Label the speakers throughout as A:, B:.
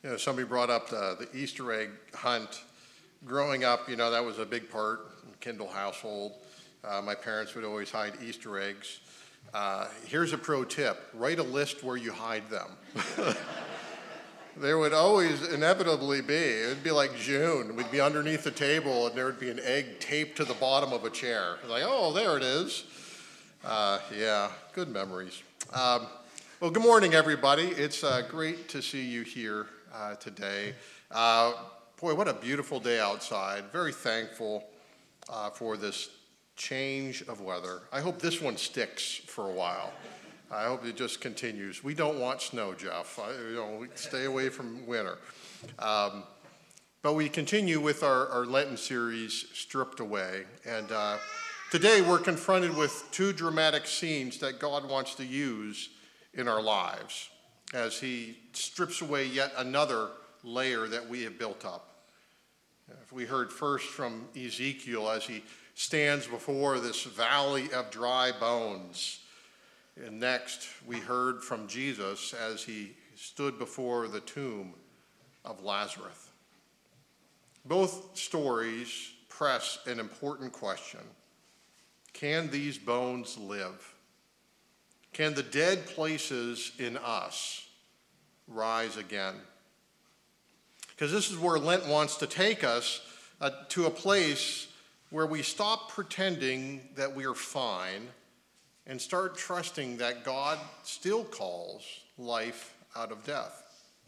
A: Somebody brought up the Easter egg hunt. Growing up, that was a big part in the Kindle household. My parents would always hide Easter eggs. Here's a pro tip. Write a list where you hide them. There would always inevitably be, it would be like June. We'd be underneath the table and there would be an egg taped to the bottom of a chair. Like, oh, there it is. Yeah, good memories. Well, good morning, everybody. It's great to see you here today. Boy, what a beautiful day outside. Very thankful for this change of weather. I hope this one sticks for a while. I hope it just continues. We don't want snow, Jeff. We stay away from winter. But we continue with our Lenten series, Stripped Away. And today we're confronted with two dramatic scenes that God wants to use in our lives as he strips away yet another layer that we have built up. We heard first from Ezekiel as he stands before this valley of dry bones. And next, we heard from Jesus as he stood before the tomb of Lazarus. Both stories press an important question. Can these bones live? Can the dead places in us rise again? Because this is where Lent wants to take us, to a place where we stop pretending that we are fine and start trusting that God still calls life out of death.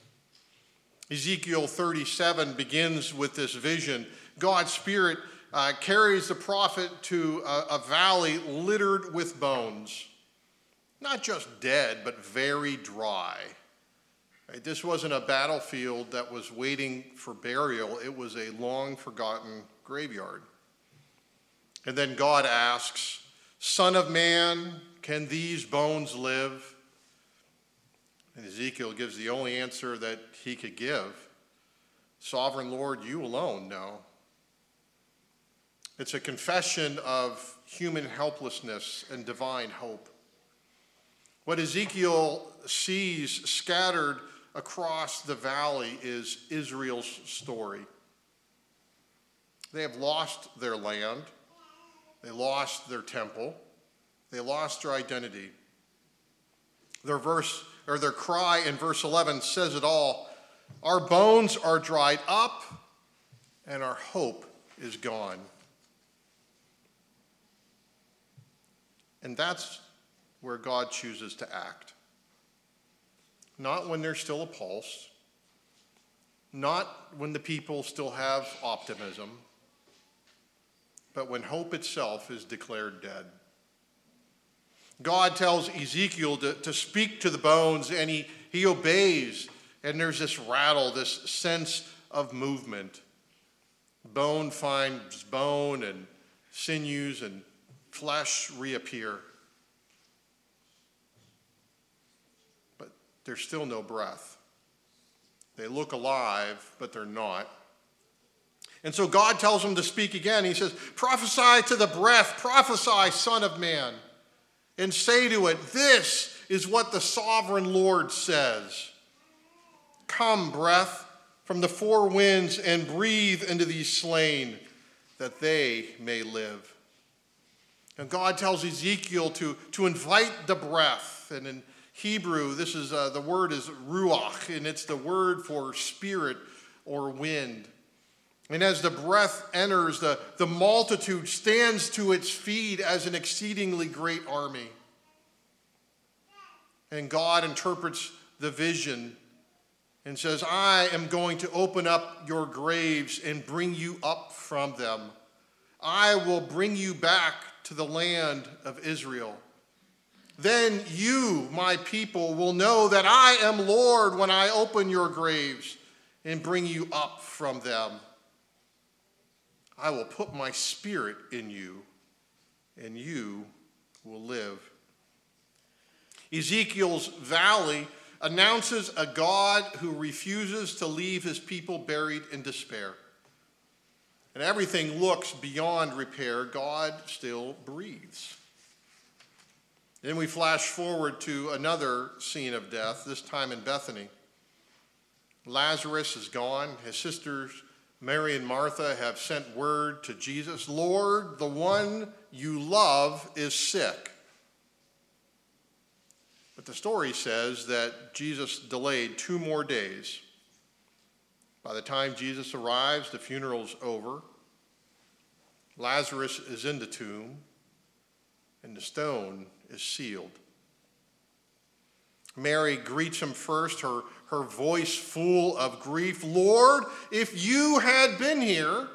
A: Ezekiel 37 begins with this vision. God's Spirit carries the prophet to a valley littered with bones. Not just dead, but very dry. This wasn't a battlefield that was waiting for burial. It was a long-forgotten graveyard. And then God asks, Son of man, can these bones live? And Ezekiel gives the only answer that he could give. Sovereign Lord, you alone know. It's a confession of human helplessness and divine hope. What Ezekiel sees scattered across the valley is Israel's story. They have lost their land. They lost their temple. They lost their identity. Their cry in verse 11 says it all. Our bones are dried up and our hope is gone. And that's where God chooses to act. Not when there's still a pulse, not when the people still have optimism, but when hope itself is declared dead. God tells Ezekiel to speak to the bones, and he obeys, and there's this rattle, this sense of movement. Bone finds bone, and sinews and flesh reappear. But there's still no breath. They look alive, but they're not. And so God tells him to speak again. He says, prophesy to the breath, prophesy, Son of Man, and say to it, this is what the sovereign Lord says. Come, breath, from the four winds and breathe into these slain, that they may live. And God tells Ezekiel to invite the breath. And in Hebrew, this is the word is ruach, and it's the word for spirit or wind. And as the breath enters, the multitude stands to its feet as an exceedingly great army. And God interprets the vision and says, I am going to open up your graves and bring you up from them. I will bring you back to the land of Israel. Then you, my people, will know that I am Lord when I open your graves and bring you up from them. I will put my spirit in you, and you will live. Ezekiel's valley announces a God who refuses to leave his people buried in despair. And everything looks beyond repair. God still breathes. Then we flash forward to another scene of death, this time in Bethany. Lazarus is gone. His sisters, Mary and Martha, have sent word to Jesus, Lord, the one you love is sick. But the story says that Jesus delayed 2 more days. By the time Jesus arrives, the funeral's over. Lazarus is in the tomb, and the stone is sealed. Mary greets him first, her voice full of grief. Lord, if you had been here,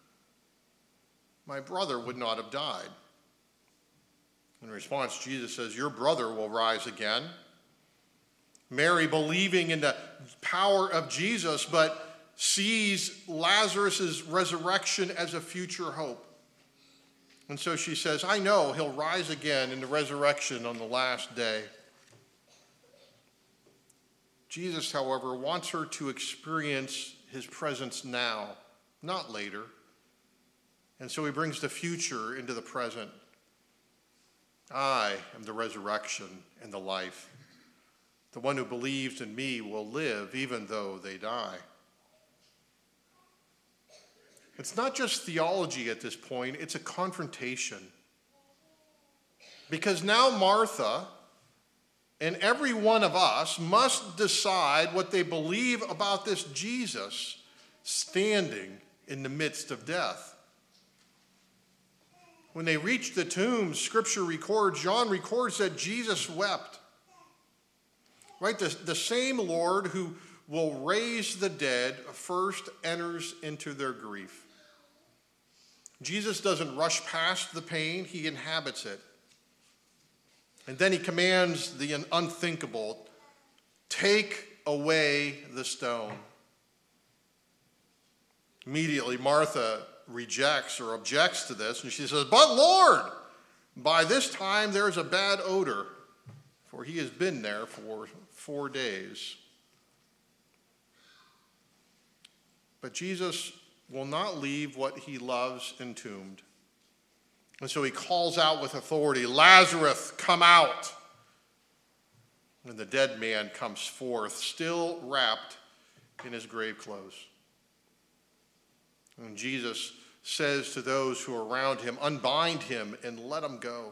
A: my brother would not have died. In response, Jesus says, your brother will rise again. Mary, believing in the power of Jesus, but sees Lazarus' resurrection as a future hope. And so she says, I know he'll rise again in the resurrection on the last day. Jesus, however, wants her to experience his presence now, not later. And so he brings the future into the present. I am the resurrection and the life. The one who believes in me will live even though they die. It's not just theology at this point, it's a confrontation. Because now Martha and every one of us must decide what they believe about this Jesus standing in the midst of death. When they reached the tomb, Scripture records, John records that Jesus wept. Right? The same Lord who will raise the dead first enters into their grief. Jesus doesn't rush past the pain, he inhabits it. And then he commands the unthinkable, take away the stone. Immediately, Martha rejects or objects to this, and she says, but Lord, by this time there is a bad odor, for he has been there for 4 days. But Jesus will not leave what he loves entombed. And so he calls out with authority, Lazarus, come out. And the dead man comes forth, still wrapped in his grave clothes. And Jesus says to those who are around him, unbind him and let him go.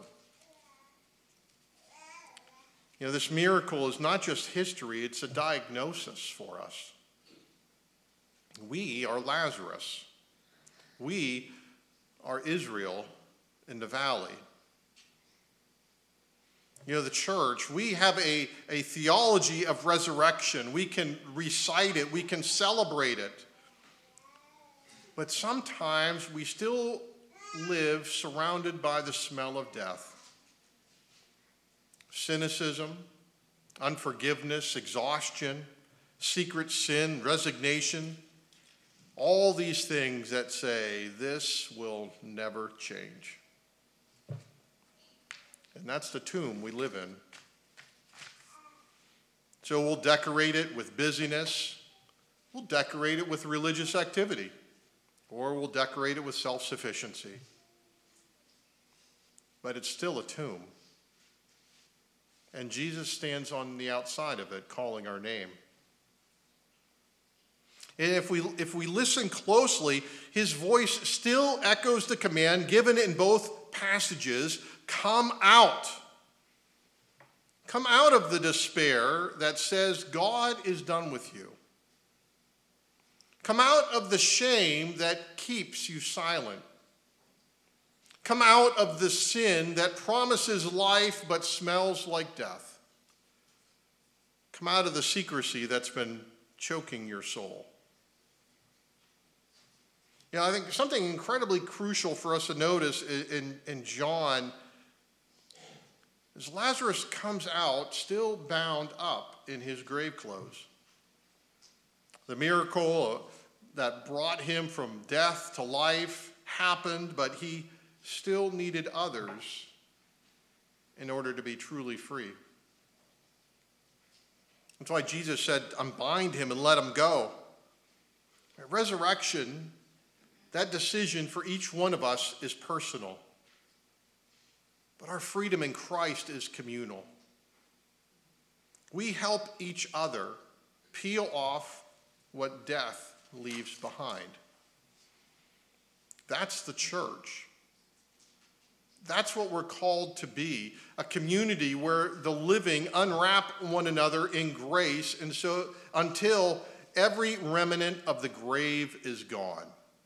A: You know, this miracle is not just history, it's a diagnosis for us. We are Lazarus. We are Israel in the valley. You know, the church, we have a theology of resurrection. We can recite it, we can celebrate it. But sometimes we still live surrounded by the smell of death. Cynicism, unforgiveness, exhaustion, secret sin, resignation, all these things that say this will never change. And that's the tomb we live in. So we'll decorate it with busyness, we'll decorate it with religious activity, or we'll decorate it with self-sufficiency. But it's still a tomb. And Jesus stands on the outside of it, calling our name. And if we listen closely, his voice still echoes the command given in both passages, come out. Come out of the despair that says God is done with you. Come out of the shame that keeps you silent. Come out of the sin that promises life but smells like death. Come out of the secrecy that's been choking your soul. You know, I think something incredibly crucial for us to notice in John is Lazarus comes out still bound up in his grave clothes. The miracle that brought him from death to life happened, but he still needed others in order to be truly free. That's why Jesus said, unbind him and let him go. Resurrection, that decision for each one of us is personal. But our freedom in Christ is communal. We help each other peel off what death leaves behind. That's the church. That's what we're called to be, a community where the living unwrap one another in grace, and so until every remnant of the grave is gone.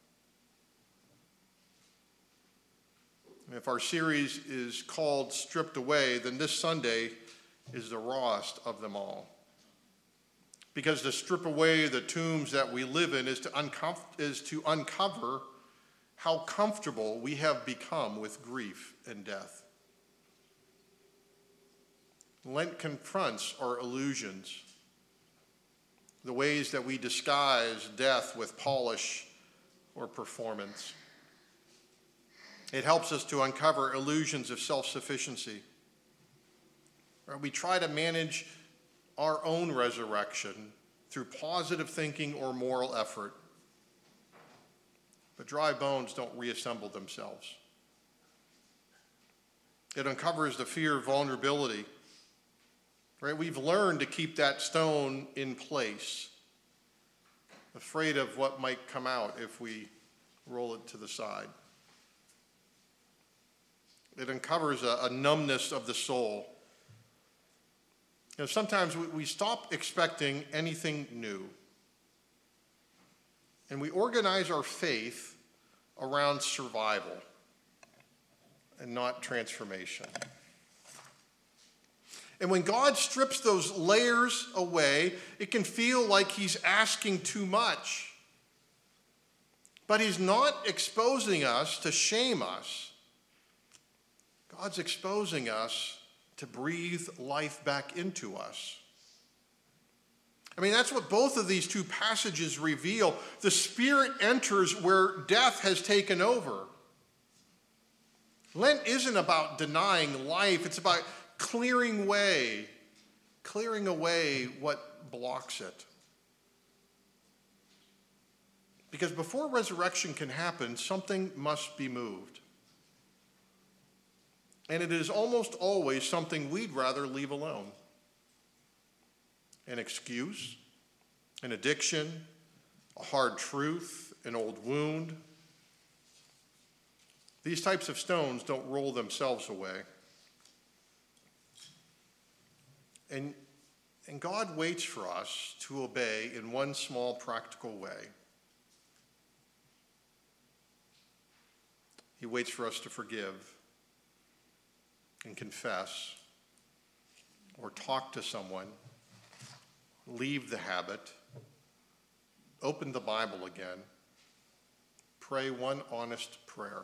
A: And if our series is called Stripped Away, then this Sunday is the rawest of them all. Because to strip away the tombs that we live in is to uncover how comfortable we have become with grief and death. Lent confronts our illusions, the ways that we disguise death with polish or performance. It helps us to uncover illusions of self-sufficiency. We try to manage our own resurrection through positive thinking or moral effort. But dry bones don't reassemble themselves. It uncovers the fear of vulnerability. Right? We've learned to keep that stone in place, afraid of what might come out if we roll it to the side. It uncovers a numbness of the soul. Sometimes we stop expecting anything new. And we organize our faith around survival and not transformation. And when God strips those layers away, it can feel like he's asking too much. But he's not exposing us to shame us. God's exposing us to breathe life back into us. I mean, that's what both of these two passages reveal. The Spirit enters where death has taken over. Lent isn't about denying life. It's about clearing away what blocks it. Because before resurrection can happen, something must be moved. And it is almost always something we'd rather leave alone. An excuse, an addiction, a hard truth, an old wound. These types of stones don't roll themselves away. And God waits for us to obey in one small practical way. He waits for us to forgive and confess or talk to someone, leave the habit, open the Bible again, pray one honest prayer.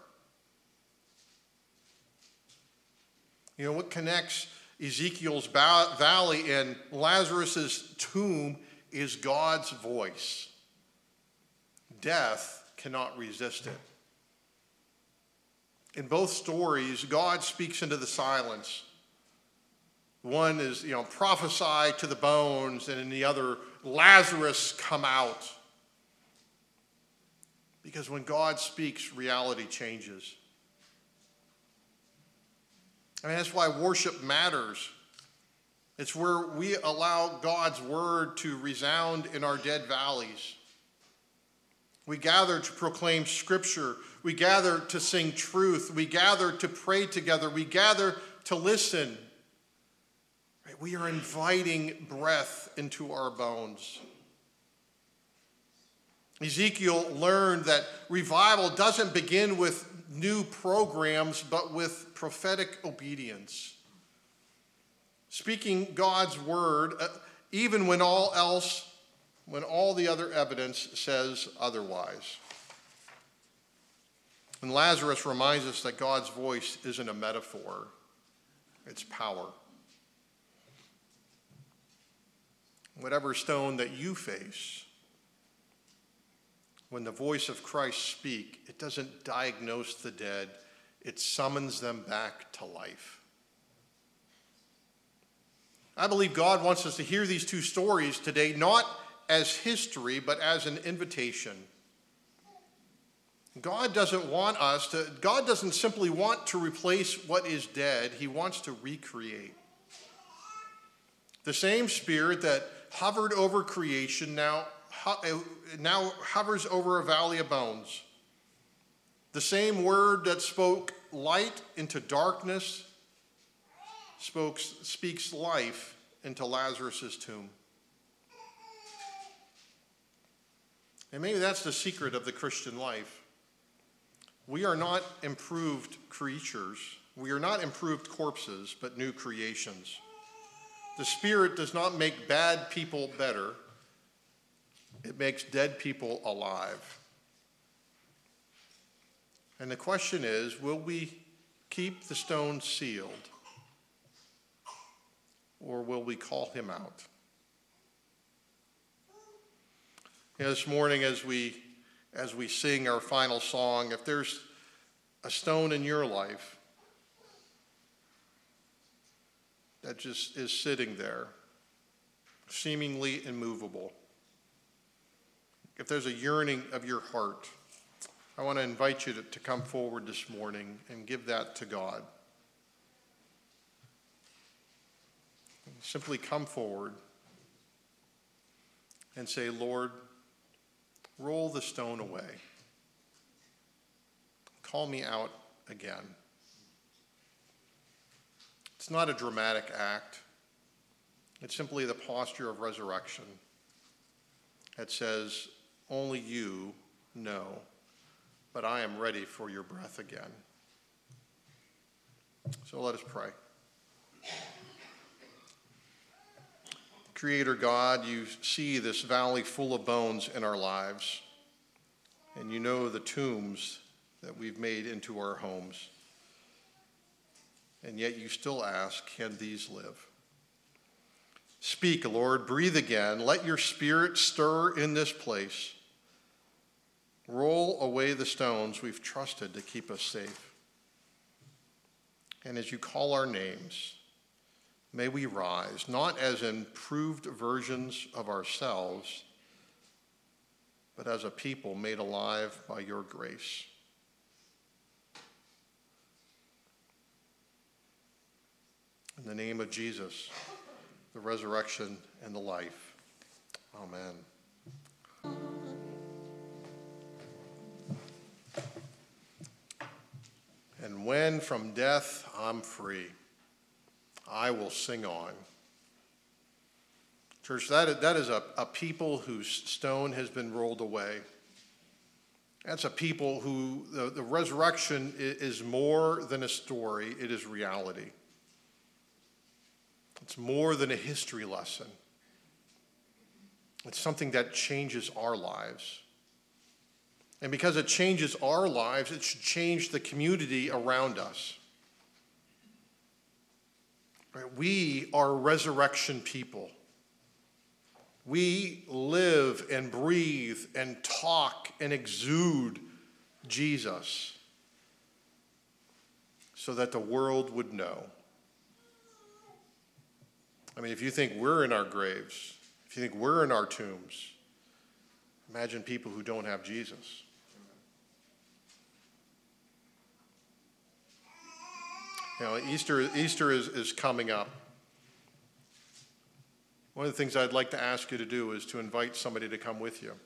A: You know, what connects Ezekiel's valley and Lazarus' tomb is God's voice. Death cannot resist it. In both stories, God speaks into the silence. One is, prophesy to the bones, and in the other, Lazarus, come out. Because when God speaks, reality changes. I mean, that's why worship matters. It's where we allow God's word to resound in our dead valleys. We gather to proclaim Scripture. We gather to sing truth. We gather to pray together. We gather to listen. Right? We are inviting breath into our bones. Ezekiel learned that revival doesn't begin with new programs, but with prophetic obedience. Speaking God's word, even when all the other evidence says otherwise. And Lazarus reminds us that God's voice isn't a metaphor, it's power. Whatever stone that you face, when the voice of Christ speaks, it doesn't diagnose the dead, it summons them back to life. I believe God wants us to hear these two stories today, not as history, but as an invitation. God doesn't simply want to replace what is dead, he wants to recreate. The same Spirit that hovered over creation now now hovers over a valley of bones. The same word that spoke light into darkness speaks life into Lazarus' tomb. And maybe that's the secret of the Christian life. We are not improved creatures. We are not improved corpses, but new creations. The Spirit does not make bad people better. It makes dead people alive. And the question is, will we keep the stone sealed? Or will we call him out? This morning as we sing our final song, if there's a stone in your life that just is sitting there, seemingly immovable, if there's a yearning of your heart, I want to invite you to come forward this morning and give that to God. Simply come forward and say, Lord, roll the stone away. Call me out again. It's not a dramatic act. It's simply the posture of resurrection that says, only you know, but I am ready for your breath again. So let us pray. Creator God, you see this valley full of bones in our lives, and you know the tombs that we've made into our homes. And yet you still ask, can these live? Speak, Lord, breathe again. Let your Spirit stir in this place. Roll away the stones we've trusted to keep us safe. And as you call our names, may we rise, not as improved versions of ourselves, but as a people made alive by your grace. In the name of Jesus, the resurrection and the life. Amen. And when from death I'm free, I will sing on. Church, that is a people whose stone has been rolled away. That's a people who the resurrection is more than a story, it is reality. It's more than a history lesson. It's something that changes our lives. And because it changes our lives, it should change the community around us. Right? We are resurrection people. We live and breathe and talk and exude Jesus so that the world would know. I mean, if you think we're in our graves, if you think we're in our tombs, imagine people who don't have Jesus. You know, Easter is coming up. One of the things I'd like to ask you to do is to invite somebody to come with you.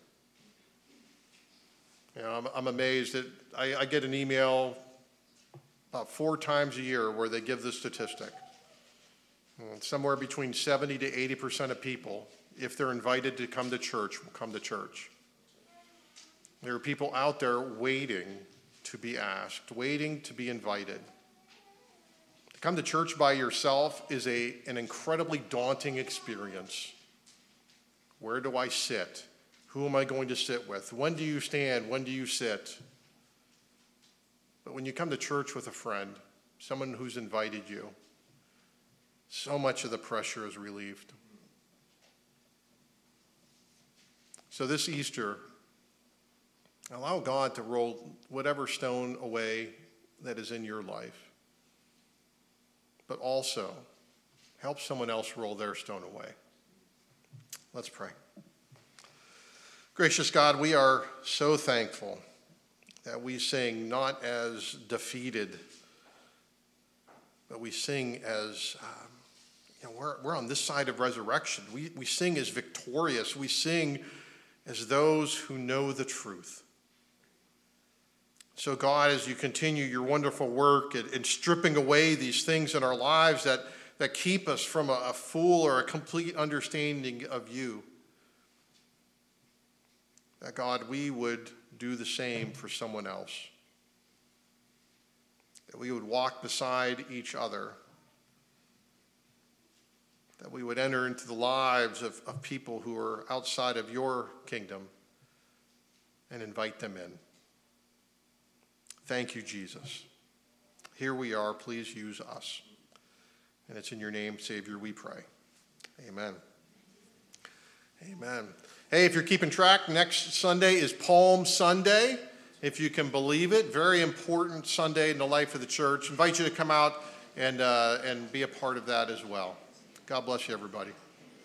A: You know, I'm amazed that I get an email about 4 times a year where they give this statistic. Somewhere between 70 to 80% of people, if they're invited to come to church, will come to church. There are people out there waiting to be asked, waiting to be invited. To come to church by yourself is an incredibly daunting experience. Where do I sit? Who am I going to sit with? When do you stand? When do you sit? But when you come to church with a friend, someone who's invited you, so much of the pressure is relieved. So this Easter, allow God to roll whatever stone away that is in your life, but also help someone else roll their stone away. Let's pray. Gracious God, we are so thankful that we sing not as defeated, but we sing as we're on this side of resurrection. We sing as victorious. We sing as those who know the truth. So God, as you continue your wonderful work in stripping away these things in our lives that keep us from a full or a complete understanding of you, that God, we would do the same for someone else. That we would walk beside each other. That we would enter into the lives of people who are outside of your kingdom and invite them in. Thank you, Jesus. Here we are. Please use us. And it's in your name, Savior, we pray. Amen. Amen. Hey, if you're keeping track, next Sunday is Palm Sunday, if you can believe it. Very important Sunday in the life of the church. I invite you to come out and be a part of that as well. God bless you, everybody.